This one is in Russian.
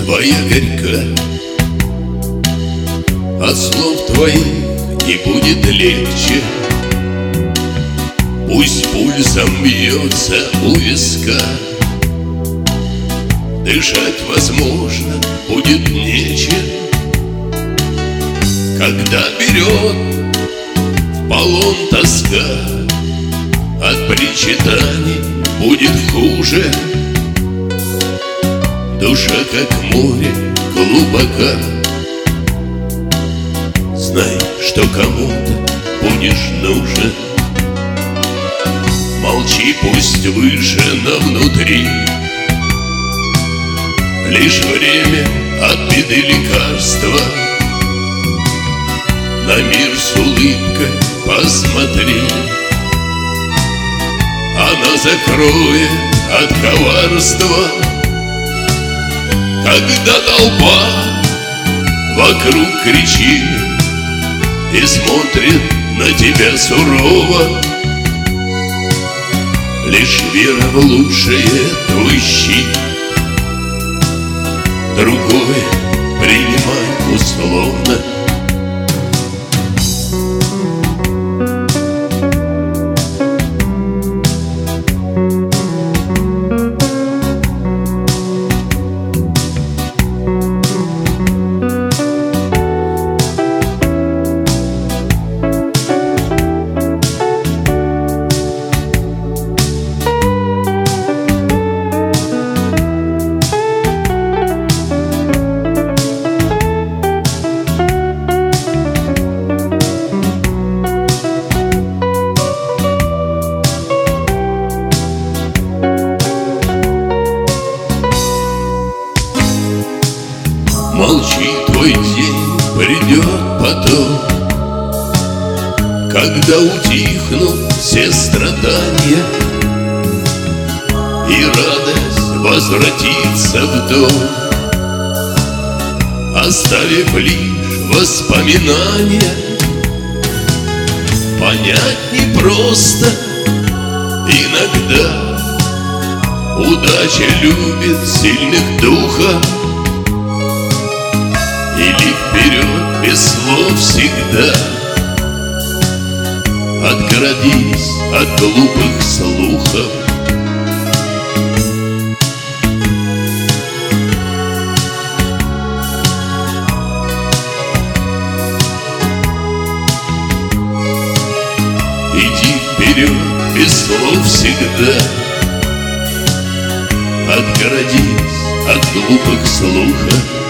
твоя горька, от слов твоих не будет легче. Пусть пульсом бьется у виска, дышать, возможно, будет нечем. Когда берет в полон тоска, от причитаний будет хуже. Душа, как море, глубока. Знай, что кому-то будешь нужен. Молчи, пусть выжжено внутри. Лишь время от беды лекарства. На мир с улыбкой посмотри. Она закроет от коварства. Когда толпа вокруг кричит и смотрит на тебя сурово, лишь вера в лучшее твой щит. Другое принимай условно. Молчи, твой день придет потом, когда утихнут все страдания, и радость возвратится в дом, оставив лишь воспоминания. Понять непросто иногда. Удача любит сильных духа. Или вперед без слов всегда. Отгородись от глупых слухов. Иди вперед без слов всегда. Отгородись от глупых слухов.